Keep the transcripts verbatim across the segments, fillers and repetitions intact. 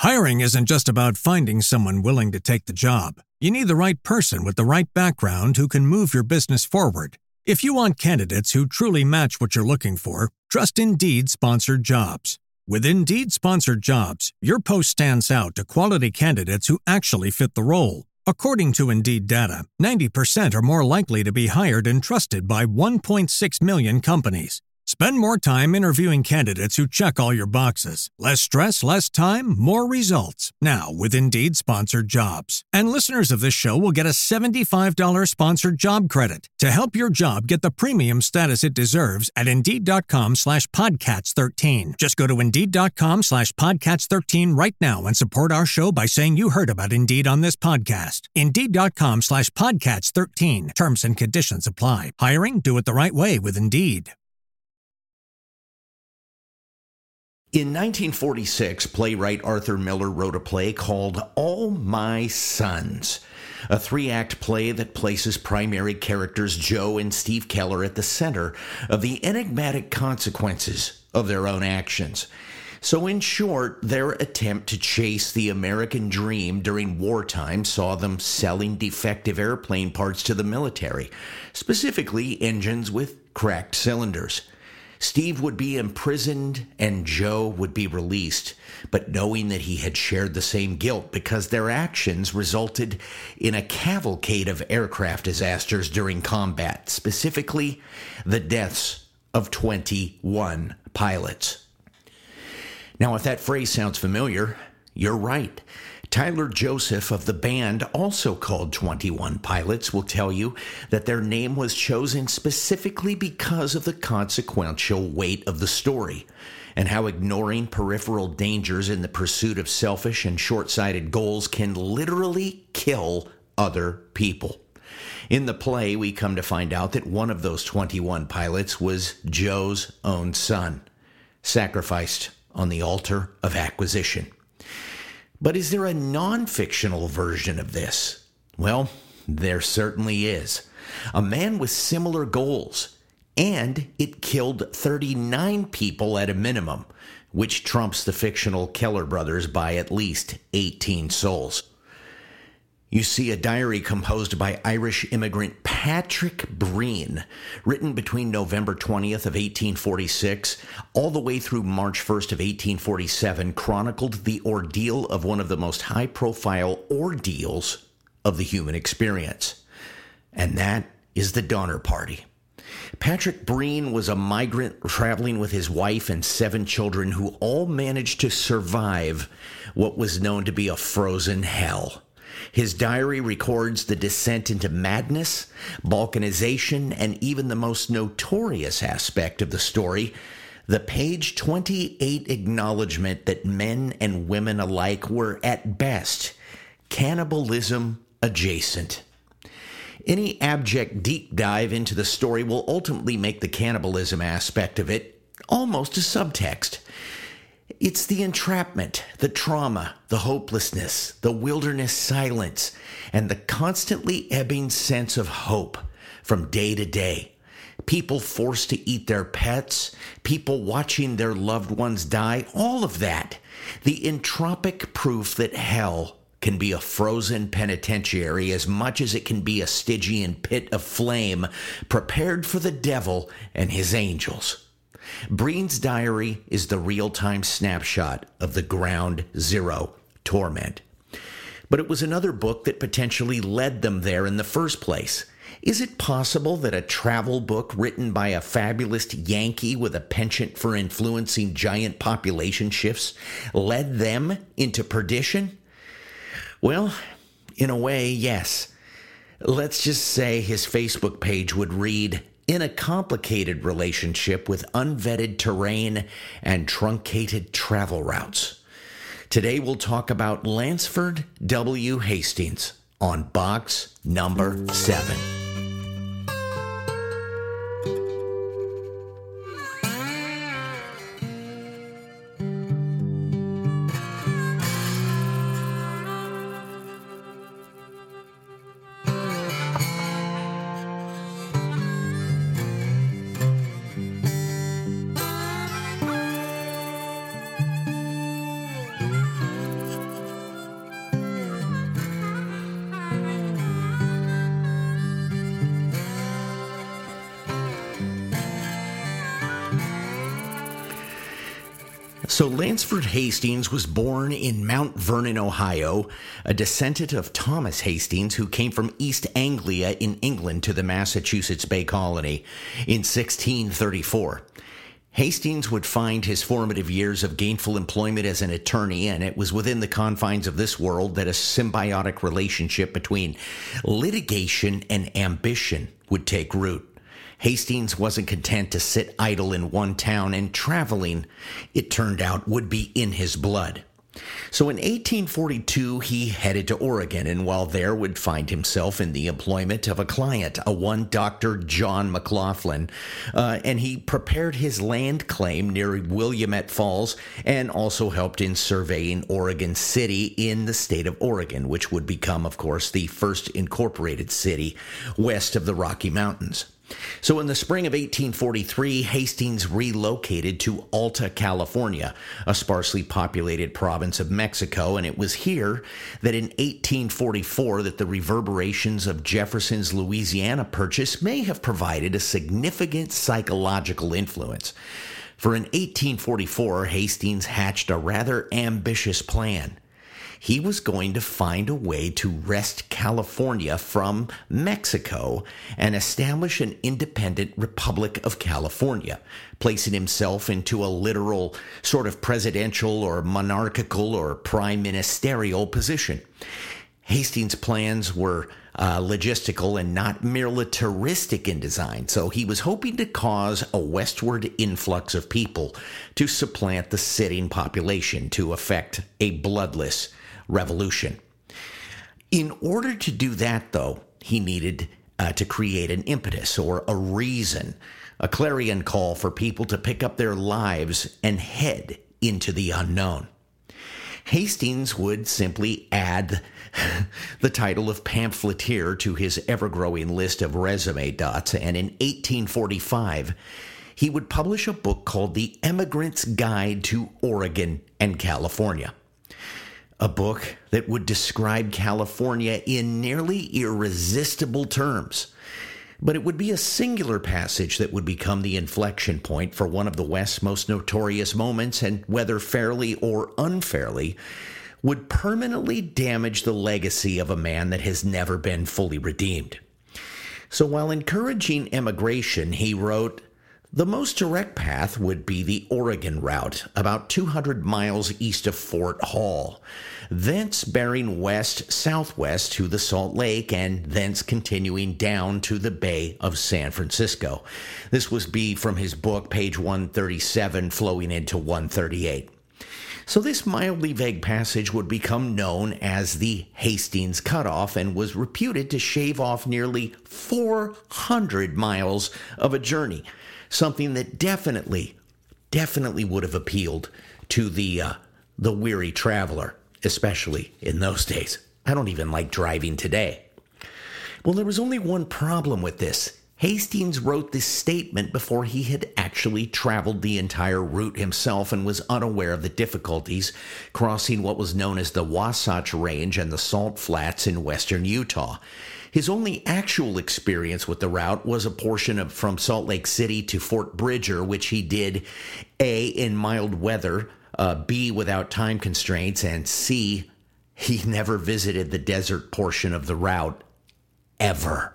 Hiring isn't just about finding someone willing to take the job. You need the right person with the right background who can move your business forward. If you want candidates who truly match what you're looking for, trust Indeed Sponsored Jobs. With Indeed Sponsored Jobs, your post stands out to quality candidates who actually fit the role. According to Indeed data, ninety percent are more likely to be hired and trusted by one point six million companies. Spend more time interviewing candidates who check all your boxes. Less stress, less time, more results. Now with Indeed Sponsored Jobs. And listeners of this show will get a seventy-five dollars sponsored job credit to help your job get the premium status it deserves at Indeed.com slash Podcats 13. Just go to Indeed.com slash Podcats 13 right now and support our show by saying you heard about Indeed on this podcast. Indeed.com slash Podcats 13. Terms and conditions apply. Hiring? Do it the right way with Indeed. In nineteen forty-six, playwright Arthur Miller wrote a play called All My Sons, a three-act play that places primary characters Joe and Steve Keller at the center of the enigmatic consequences of their own actions. So in short, their attempt to chase the American dream during wartime saw them selling defective airplane parts to the military, specifically engines with cracked cylinders. Steve would be imprisoned and Joe would be released, but knowing that he had shared the same guilt because their actions resulted in a cavalcade of aircraft disasters during combat, specifically the deaths of twenty-one pilots. Now, if that phrase sounds familiar, you're right. Tyler Joseph of the band, also called twenty-one Pilots, will tell you that their name was chosen specifically because of the consequential weight of the story and how ignoring peripheral dangers in the pursuit of selfish and short-sighted goals can literally kill other people. In the play, we come to find out that one of those twenty-one pilots was Joe's own son, sacrificed on the altar of acquisition. But is there a non-fictional version of this? Well, there certainly is. A man with similar goals, and it killed thirty-nine people at a minimum, which trumps the fictional Keller brothers by at least eighteen souls. You see, a diary composed by Irish immigrant Patrick Breen, written between November twentieth of eighteen forty-six all the way through March first of eighteen forty-seven, chronicled the ordeal of one of the most high-profile ordeals of the human experience. And that is the Donner Party. Patrick Breen was a migrant traveling with his wife and seven children who all managed to survive what was known to be a frozen hell. His diary records the descent into madness, balkanization, and even the most notorious aspect of the story, the page twenty-eight acknowledgement that men and women alike were, at best, cannibalism adjacent. Any abject deep dive into the story will ultimately make the cannibalism aspect of it almost a subtext. It's the entrapment, the trauma, the hopelessness, the wilderness silence, and the constantly ebbing sense of hope from day to day. People forced to eat their pets, people watching their loved ones die, all of that. The entropic proof that hell can be a frozen penitentiary as much as it can be a Stygian pit of flame prepared for the devil and his angels. Breen's diary is the real-time snapshot of the ground zero torment. But it was another book that potentially led them there in the first place. Is it possible that a travel book written by a fabulous Yankee with a penchant for influencing giant population shifts led them into perdition? Well, in a way, yes. Let's just say his Facebook page would read, "In a complicated relationship with unvetted terrain and truncated travel routes." Today we'll talk about Lansford W. Hastings on box number seven. So Lansford Hastings was born in Mount Vernon, Ohio, a descendant of Thomas Hastings, who came from East Anglia in England to the Massachusetts Bay Colony in sixteen thirty-four. Hastings would find his formative years of gainful employment as an attorney, and it was within the confines of this world that a symbiotic relationship between litigation and ambition would take root. Hastings wasn't content to sit idle in one town, and traveling, it turned out, would be in his blood. So in eighteen forty-two, he headed to Oregon, and while there would find himself in the employment of a client, a one Doctor John McLaughlin, uh, and he prepared his land claim near Willamette Falls and also helped in surveying Oregon City in the state of Oregon, which would become, of course, the first incorporated city west of the Rocky Mountains. So in the spring of eighteen forty-three, Hastings relocated to Alta, California, a sparsely populated province of Mexico, and it was here that in eighteen forty-four that the reverberations of Jefferson's Louisiana Purchase may have provided a significant psychological influence. For in eighteen forty-four, Hastings hatched a rather ambitious plan. He was going to find a way to wrest California from Mexico and establish an independent Republic of California, placing himself into a literal sort of presidential or monarchical or prime ministerial position. Hastings' plans were uh, logistical and not militaristic in design, so he was hoping to cause a westward influx of people to supplant the sitting population to effect a bloodless revolution. In order to do that, though, he needed uh, to create an impetus or a reason, a clarion call for people to pick up their lives and head into the unknown. Hastings would simply add the title of pamphleteer to his ever-growing list of resume dots, and in eighteen forty-five, he would publish a book called The Emigrant's Guide to Oregon and California. A book that would describe California in nearly irresistible terms. But it would be a singular passage that would become the inflection point for one of the West's most notorious moments, and whether fairly or unfairly, would permanently damage the legacy of a man that has never been fully redeemed. So while encouraging emigration, he wrote, "The most direct path would be the Oregon route, about two hundred miles east of Fort Hall, thence bearing west-southwest to the Salt Lake, and thence continuing down to the Bay of San Francisco." This was be from his book, page one thirty-seven, flowing into one thirty-eight. So this mildly vague passage would become known as the Hastings Cutoff and was reputed to shave off nearly four hundred miles of a journey, something that definitely, definitely would have appealed to the uh, the weary traveler, especially in those days. I don't even like driving today. Well, there was only one problem with this. Hastings wrote this statement before he had actually traveled the entire route himself and was unaware of the difficulties crossing what was known as the Wasatch Range and the Salt Flats in western Utah. His only actual experience with the route was a portion of from Salt Lake City to Fort Bridger, which he did A, in mild weather, uh, B, without time constraints, and C, he never visited the desert portion of the route ever.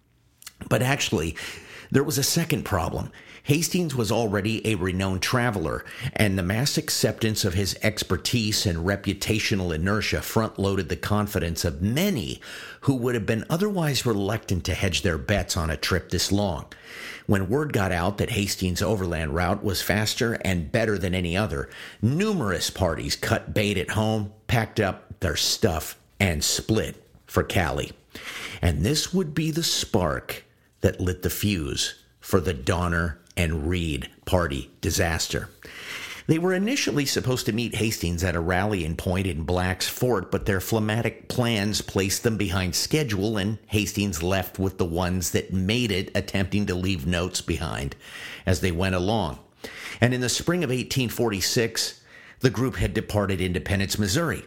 But actually, there was a second problem. Hastings was already a renowned traveler, and the mass acceptance of his expertise and reputational inertia front-loaded the confidence of many who would have been otherwise reluctant to hedge their bets on a trip this long. When word got out that Hastings' overland route was faster and better than any other, numerous parties cut bait at home, packed up their stuff, and split for Cali. And this would be the spark that lit the fuse for the Donner and Reed party disaster. They were initially supposed to meet Hastings at a rallying point in Black's Fort, but their phlegmatic plans placed them behind schedule, and Hastings left with the ones that made it, attempting to leave notes behind as they went along. And in the spring of eighteen forty-six, the group had departed Independence, Missouri. The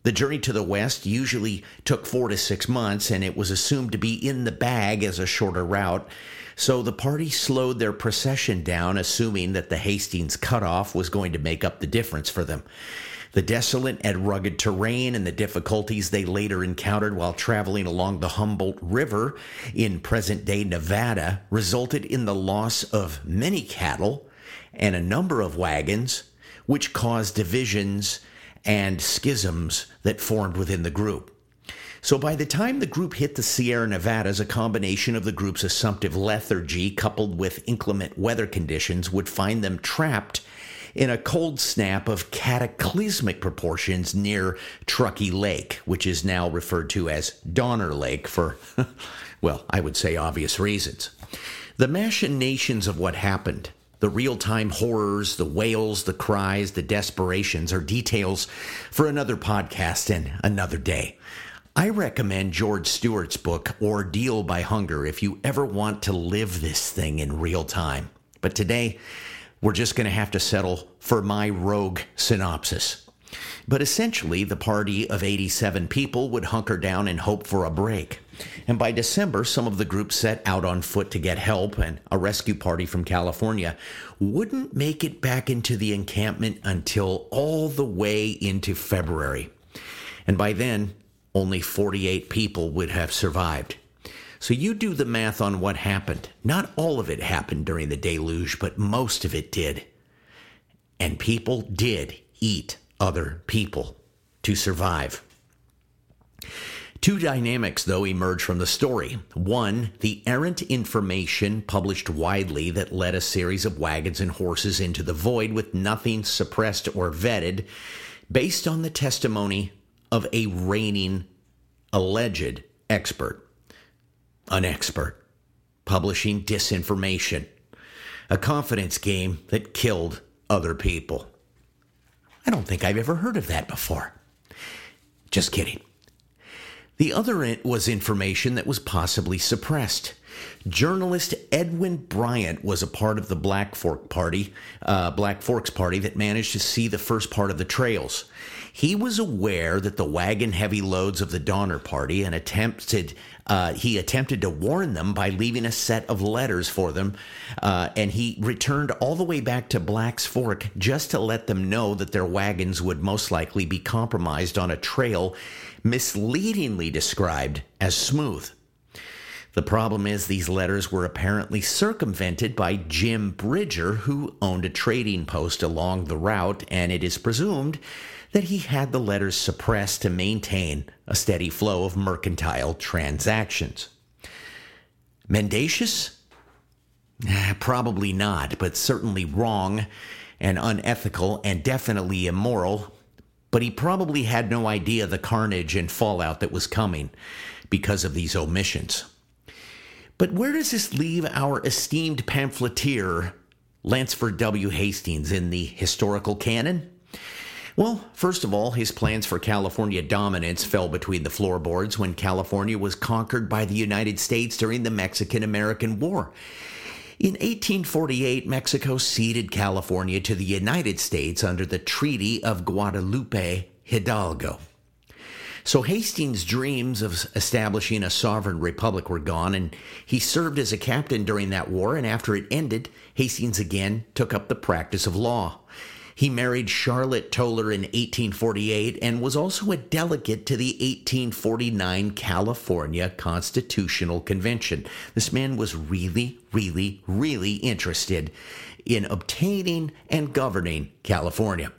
The journey to the west usually took four to six months, and it was assumed to be in the bag as a shorter route. So the party slowed their procession down, assuming that the Hastings cutoff was going to make up the difference for them. The desolate and rugged terrain and the difficulties they later encountered while traveling along the Humboldt River in present-day Nevada resulted in the loss of many cattle and a number of wagons, which caused divisions and schisms that formed within the group. So by the time the group hit the Sierra Nevadas, a combination of the group's assumptive lethargy coupled with inclement weather conditions would find them trapped in a cold snap of cataclysmic proportions near Truckee Lake, which is now referred to as Donner Lake for, well, I would say obvious reasons. The machinations of what happened, the real-time horrors, the wails, the cries, the desperations are details for another podcast and another day. I recommend George Stewart's book, Ordeal by Hunger, if you ever want to live this thing in real time. But today, we're just going to have to settle for my rogue synopsis. But essentially, the party of eighty-seven people would hunker down and hope for a break. And by December, some of the group set out on foot to get help, and a rescue party from California wouldn't make it back into the encampment until all the way into February. And by then, only forty-eight people would have survived. So you do the math on what happened. Not all of it happened during the deluge, but most of it did. And people did eat other people to survive. Two dynamics, though, emerge from the story. One, the errant information published widely that led a series of wagons and horses into the void with nothing suppressed or vetted, based on the testimony of a reigning, alleged expert. An expert publishing disinformation, a confidence game that killed other people. I don't think I've ever heard of that before. Just kidding. The other was information that was possibly suppressed. Journalist Edwin Bryant was a part of the Black Fork Party, uh, Black Forks Party that managed to see the first part of the trails. He was aware that the wagon-heavy loads of the Donner Party and attempted uh, he attempted to warn them by leaving a set of letters for them, uh, and he returned all the way back to Black's Fork just to let them know that their wagons would most likely be compromised on a trail misleadingly described as smooth. The problem is these letters were apparently circumvented by Jim Bridger, who owned a trading post along the route, and it is presumed that he had the letters suppressed to maintain a steady flow of mercantile transactions. Mendacious? Eh, probably not, but certainly wrong and unethical and definitely immoral. But he probably had no idea the carnage and fallout that was coming because of these omissions. But where does this leave our esteemed pamphleteer, Lansford W. Hastings, in the historical canon? Well, first of all, his plans for California dominance fell between the floorboards when California was conquered by the United States during the Mexican-American War. In eighteen forty-eight, Mexico ceded California to the United States under the Treaty of Guadalupe Hidalgo. So Hastings' dreams of establishing a sovereign republic were gone, and he served as a captain during that war, and after it ended, Hastings again took up the practice of law. He married Charlotte Toller in eighteen forty-eight and was also a delegate to the eighteen forty-nine California Constitutional Convention. This man was really, really, really interested in obtaining and governing California.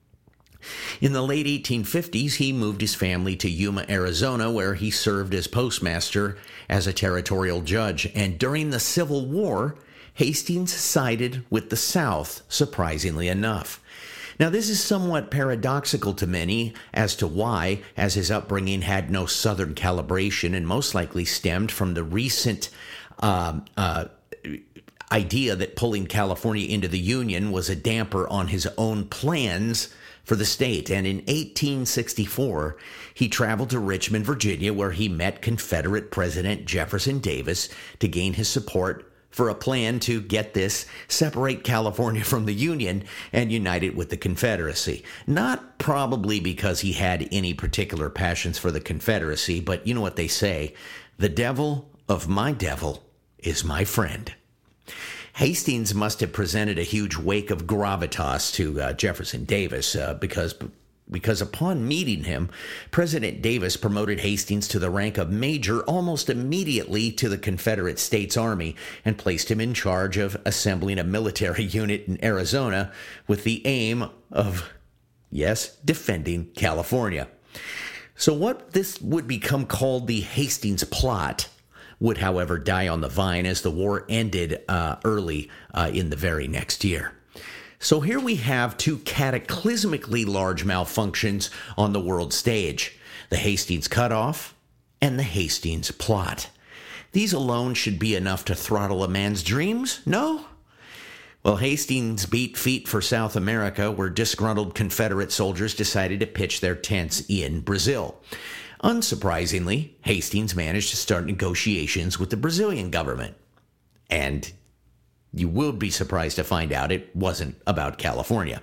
In the late eighteen fifties, he moved his family to Yuma, Arizona, where he served as postmaster as a territorial judge. And during the Civil War, Hastings sided with the South, surprisingly enough. Now, this is somewhat paradoxical to many as to why, as his upbringing had no Southern calibration and most likely stemmed from the recent uh, uh, idea that pulling California into the Union was a damper on his own plans for the state. And in eighteen sixty-four, he traveled to Richmond, Virginia, where he met Confederate President Jefferson Davis to gain his support for a plan to, get this, separate California from the Union and unite it with the Confederacy. Not probably because he had any particular passions for the Confederacy, but you know what they say, the devil of my devil is my friend. Hastings must have presented a huge wake of gravitas to uh, Jefferson Davis uh, because because upon meeting him, President Davis promoted Hastings to the rank of major almost immediately to the Confederate States Army and placed him in charge of assembling a military unit in Arizona with the aim of, yes, defending California. So what this would become called the Hastings Plot would, however, die on the vine as the war ended uh, early uh, in the very next year. So here we have two cataclysmically large malfunctions on the world stage, the Hastings Cutoff and the Hastings Plot. These alone should be enough to throttle a man's dreams, no? Well, Hastings beat feet for South America, where disgruntled Confederate soldiers decided to pitch their tents in Brazil. Unsurprisingly, Hastings managed to start negotiations with the Brazilian government. And you will be surprised to find out it wasn't about California.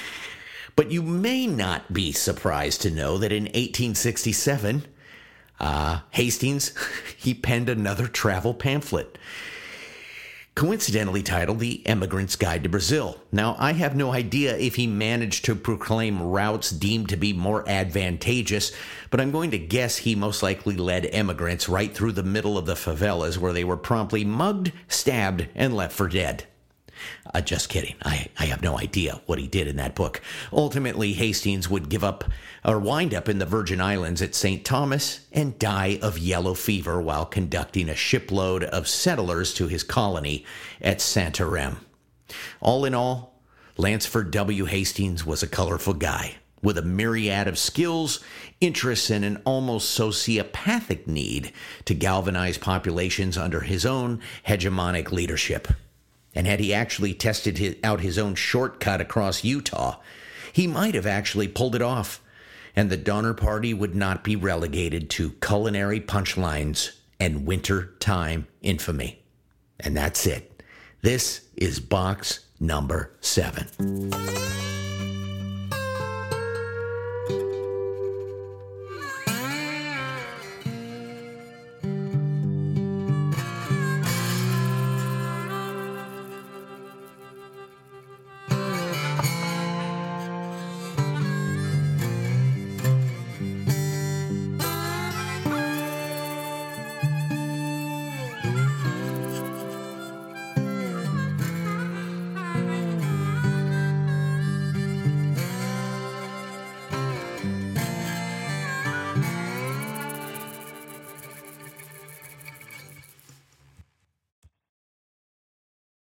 But you may not be surprised to know that in eighteen sixty-seven, uh, Hastings, he penned another travel pamphlet, coincidentally titled The Emigrant's Guide to Brazil. Now, I have no idea if he managed to proclaim routes deemed to be more advantageous, but I'm going to guess he most likely led emigrants right through the middle of the favelas where they were promptly mugged, stabbed, and left for dead. Uh, just kidding. I, I have no idea what he did in that book. Ultimately, Hastings would give up or wind up in the Virgin Islands at Saint Thomas and die of yellow fever while conducting a shipload of settlers to his colony at Santarém. All in all, Lansford W. Hastings was a colorful guy with a myriad of skills, interests, and an almost sociopathic need to galvanize populations under his own hegemonic leadership. And had he actually tested his, out his own shortcut across Utah, he might have actually pulled it off, and the Donner Party would not be relegated to culinary punchlines and winter-time infamy. And that's it. This is box number seven.